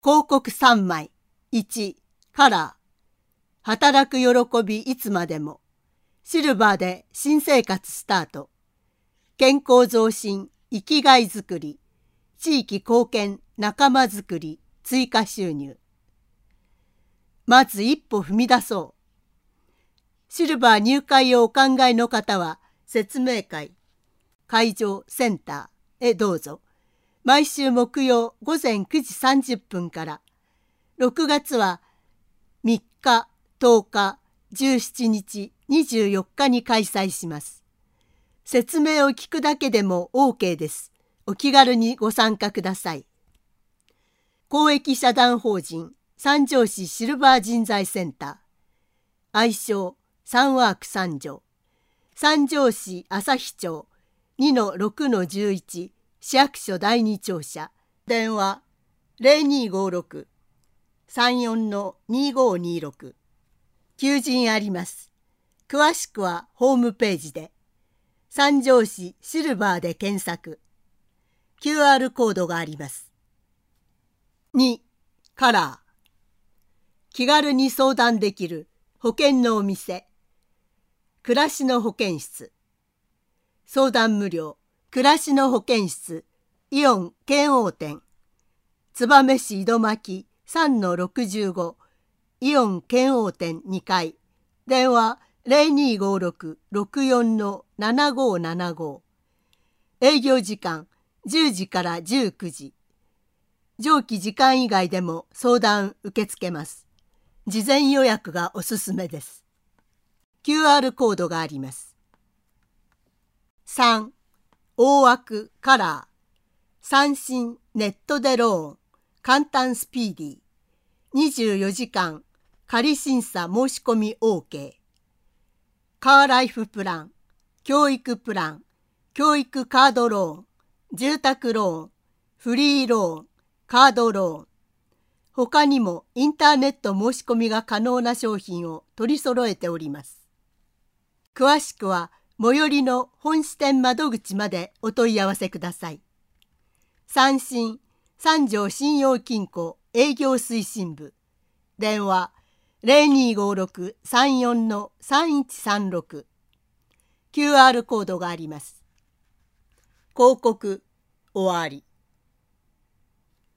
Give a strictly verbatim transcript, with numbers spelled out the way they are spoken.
広告さんまい。いち、カラー。働く喜びいつまでも。シルバーで新生活スタート。健康増進、生きがいづくり。地域貢献、仲間づくり、追加収入。まず一歩踏み出そう。シルバー入会をお考えの方は、説明会、会場センターへどうぞ。毎週木曜午前くじさんじゅっぷんから。ろくがつはみっか、とおか、じゅうしちにち、にじゅうよっかに開催します。説明を聞くだけでも オーケー です。お気軽にご参加ください。公益社団法人三条市シルバー人材センター。愛称サンワーク三条。三条市旭町 にのろくのじゅういち 市役所だいに庁舎。電話 ゼロにーごーろく さんよんのにごーにーろく。求人あります。詳しくはホームページで。三条市シルバーで検索。キューアール コードがあります。に、カラー。気軽に相談できる保険のお店。暮らしの保健室。相談無料。暮らしの保健室。イオン圏央店。燕市井戸巻 さんのろくじゅうご。イオン圏央店にかい。電話 ゼロにーごーろく ろくよんのななごーななご。営業時間じゅうじからじゅうくじ。上記時間以外でも相談受け付けます。事前予約がおすすめです。キューアール コードがあります。さん、大枠カラー。三振ネットでローン。簡単スピーディー。にじゅうよじかん仮審査申し込み オーケー。カーライフプラン、教育プラン、教育カードローン、住宅ローン、フリーローン、カードローン。他にもインターネット申し込みが可能な商品を取り揃えております。詳しくは最寄りの本支店窓口までお問い合わせください。三振、三条信用金庫営業推進部。電話ゼロにーごーろく さんよんのさんいちさんろく。キューアール コードがあります。広告終わり。